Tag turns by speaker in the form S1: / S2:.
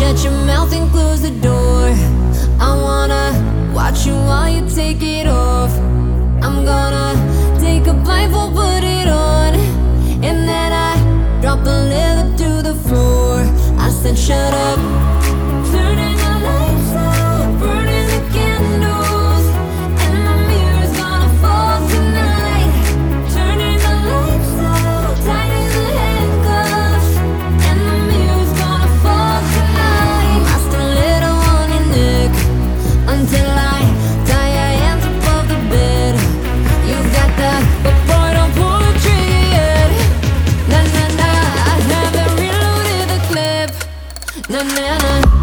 S1: Shut your mouth and close the door. I wanna watch you while you take it off. I'm gonna take a blindfold, put it on, and then I drop the leather to the floor. I said shut up. Turning the lights out, burning the candles, and the mirror's gonna fall tonight. Turning the lights out, tightening the handcuffs, and the mirror's gonna fall tonight. I still let on your neck until I tie your hands above the bed. You got that, but boy, don't pull the trigger yet. Nah, nah, nah, I haven't reloaded the clip. Nah, nah, nah.